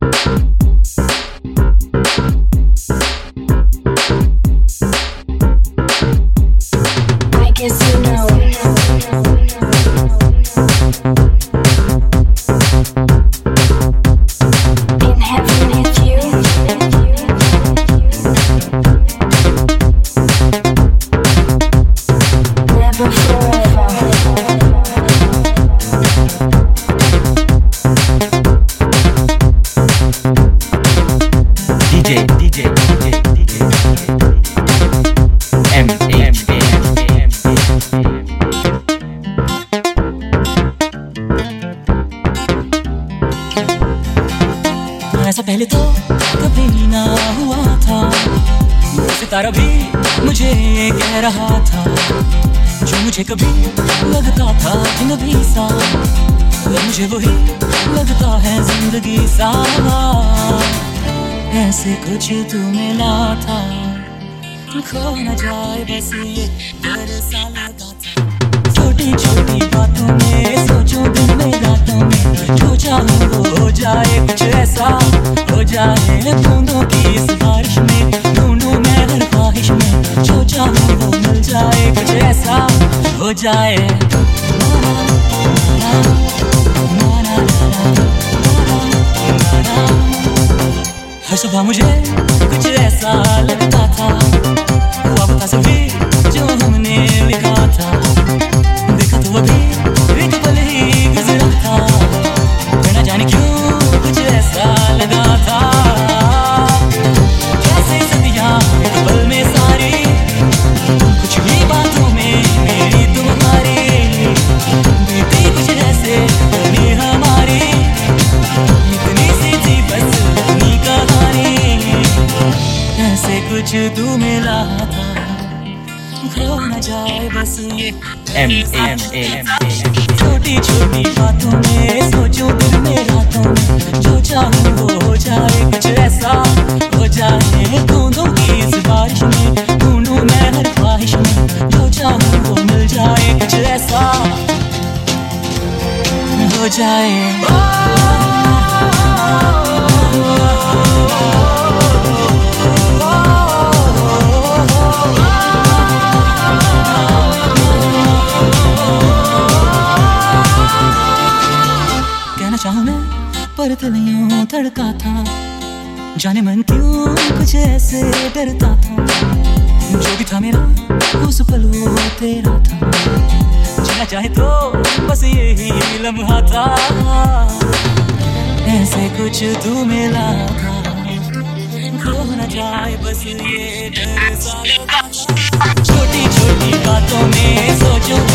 ऐसा पहले तो कभी ना हुआ था, सितारा भी मुझे कह रहा था, जो मुझे कभी लगता था जिंदगी सा, मुझे वही लगता है जिंदगी सा। ऐसे कुछ तू मिला था, खो न जाए बस ये डर सा लगा था। छोटी छोटी बातों में सोचो दिन में रातों में, जो चाहूं वो हो जाए कुछ ऐसा हो जाए। बूंदों की इस बारिश में ढूंढूं मैं हर ख्वाहिश में, जो चाहूं वो मिल जाए कुछ ऐसा हो जाए। हर सुबह मुझे कुछ ऐसा लगता था, हुआ बता सभी जो हमने लिखा था। देखा तो अभी एक पल ही गुजरा था, फिर न जाने क्यों कुछ ऐसा लगा था। कैसे सदियां एक पल में सारी, कुछ ही बातों में मेरी तुम्हारी, बीती कुछ ऐसे बनी हमारी, इतनी सी थी बस अपनी कहानी। ऐसे कुछ तू मिला था, खो न जाए बस ये छोटी छोटी बातों में सोचो दिन में रातों में, जो चाहूं वो हो जाए कुछ ऐसा हो जाए। बूंदों की इस बारिश में ढूंढूं मैं हर ख्वाहिश में, जो चाहूं वो मिल जाए कुछ ऐसा हो जाए। कहना चाहूं मैं पर दिल यूं धड़का था, जाने मन क्यों कुछ ऐसे डरता था। जो भी था मेरा उस पल वो तेरा था, जीना चाहे तो बस यही लम्हा था। ऐसे कुछ तू मिला था, खो न जाए बस ये डर सा लगा था। छोटी छोटी बातों में सोचो